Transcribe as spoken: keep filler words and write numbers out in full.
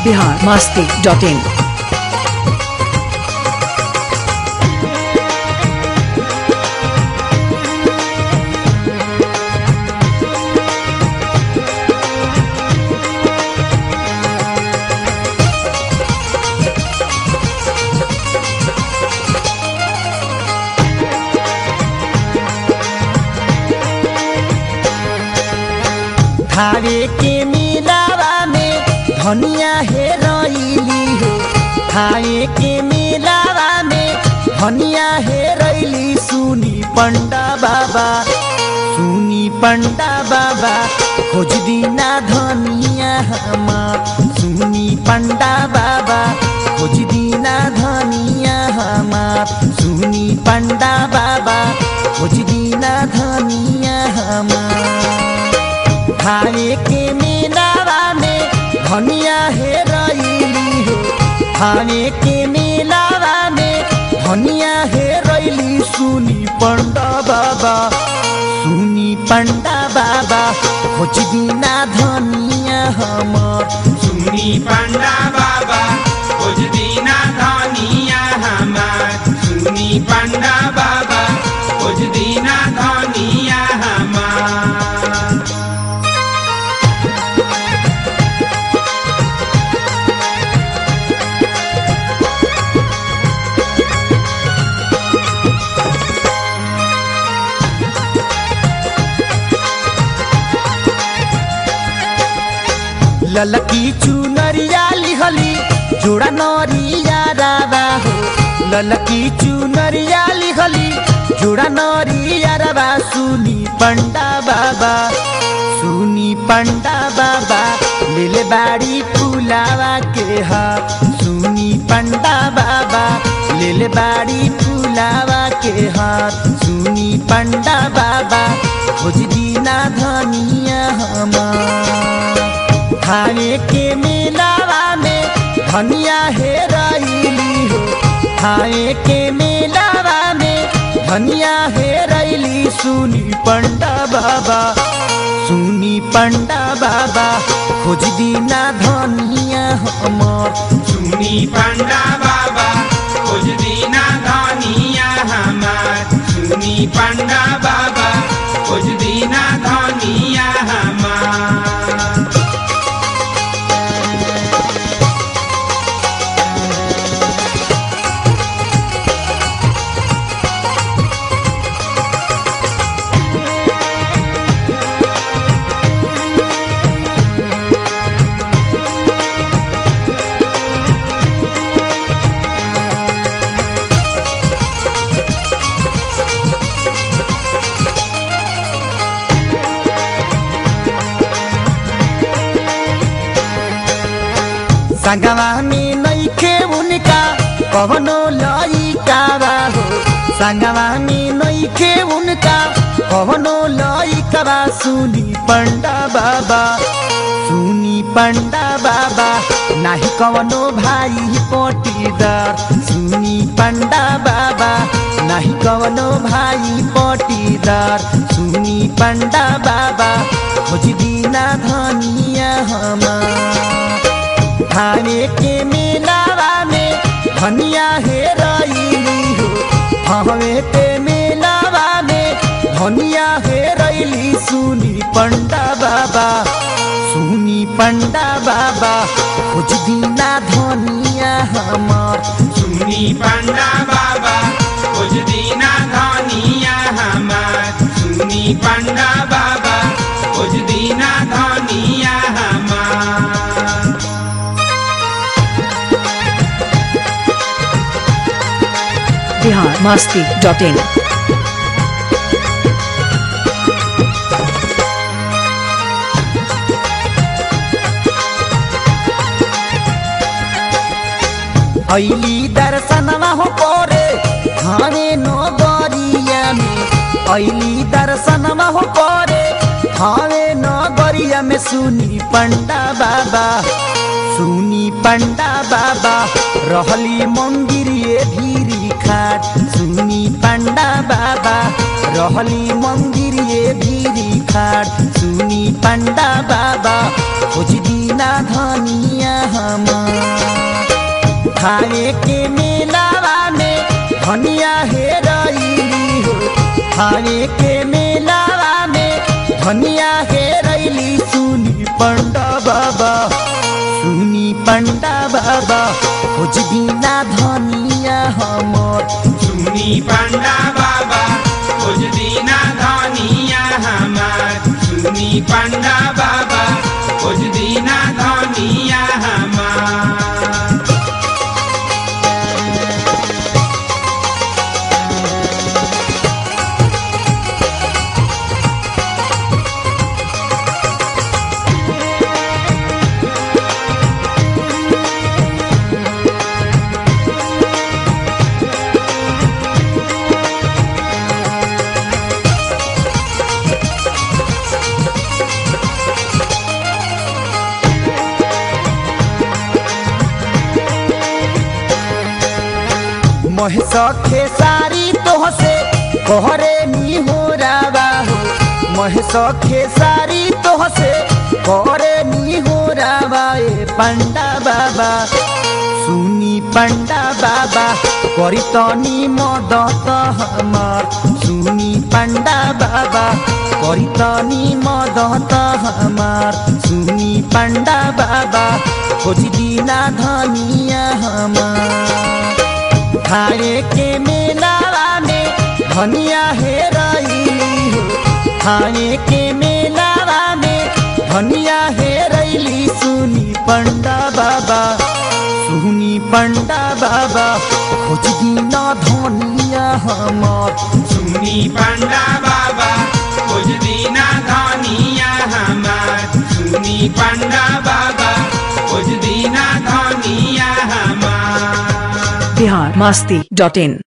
Bihar Masti dot in. Thawe के मिलावा में धनिया हेरैली हो, थावे के मिलावा में धनिया हेरैली। सुनी पंडा बाबा सुनी पंडा बाबा खोज दीना धनिया हमार। सुनी पंडा बाबा खोज दीना धनिया हमार। सुनी पंडा बाबा खोज दीना धनिया हमार। थावे के मेलावा में धनिया हेरैली हो, थावे के मेलावा में धनिया हेरैली। सुनी पंडा बाबा सुनी पंडा बाबा खोज दीना धनिया हमार। सुनी पंडा बाबा खोज दीना धनिया हमार। सुनी पंडा बाबा खोज दीना धनिया हमार। ललकी चुनरिया लिहली जोड़ा नरिया राबा हो। ललकी चुनरिया लिहली जोड़ा नरिया राबा। सुनी पंडा बाबा सुनी पंडा बाबा लेले बाड़ी फुलावा के हाथ। सुनी पंडा बाबा लेले बाड़ी फुलावा के हाथ। सुनी पंडा बाबा खोज दीना धनिया हमार। थावे के मेलावा में धनिया हेरैली हो, थावे के मेलावा में धनिया हेरैली। सुनी पंडा बाबा सुनी पंडा बाबा खोज दीना धनिया हमार। सुनी पंडा बाबा खोज दीना धनिया हमार। सुनी पंडा बाबा खोज दीना धनिया हमार। संगवा में नइखे उनका कवनो लइका बा हो। संगवा में नइखे उनका कवनो लइका बा। सुनी पंडा बाबा सुनी पंडा बाबा नाही कवनो भाई पटीदार। सुनी पंडा बाबा नाही कवनो भाई पटीदार। सुनी पंडा बाबा खोज दीना धनिया हमार। थावे के मेलावा में धनिया हेरैली हो, थावे के मेलावा में धनिया हेरैली। सुनी पंडा बाबा सुनी पंडा बाबा खोज दीना धनिया हमार। सुनी पंडा बाबा खोज दीना धनिया हमार। सुनी पंडा बाबा खोज दीना धनिया हमार। Bihar Masti dot in. ऐली दर्शनवा हो करे थावे नगरिया में। ऐली दर्शनवा हो करे थावे नगरिया में। सुनी पंडा बाबा सुनी पंडा बाबा रहली मंदिरिए भीरी खाट। सुनी पंडा बाबा रहली मंदिरिए भीरी खाट। सुनी पंडा बाबा खोज दीना धनिया हमार। खाए के मेलावा में धनिया हेरैली हो खाए के मेलावा में धनिया हेरैली सुनी पंडा बाबा सुनी पंडा बाबा खोज बिना धनिया हमर सुनी पंडा बाबा खोज दीना धनिया हमार सुनी पंडा बाबा खोज दीना धनिया हमार महेश खेसारी तोहसे कहरे नी हो रावा हो महेश खेसारी तोहसे कहरे नी हो रावा ए पंडा बाबा सुनी पंडा बाबा करी तनी मदत हमार सुनी पंडा बाबा करी तनी मदत हमार सुनी पंडा बाबा खोज दीना धनिया हमार खाए के मेलावा में धनिया हेरैली हो खाए के मेलावा में धनिया हेरैली सुनी पंडा बाबा सुनी पंडा बाबा खोज दीना धनिया हमार सुनी पंडा बाबा खोज दीना धनिया हमार सुनी पंडा बाबा खोज दीना धनिया हमार बिहार मस्ती डॉट इन।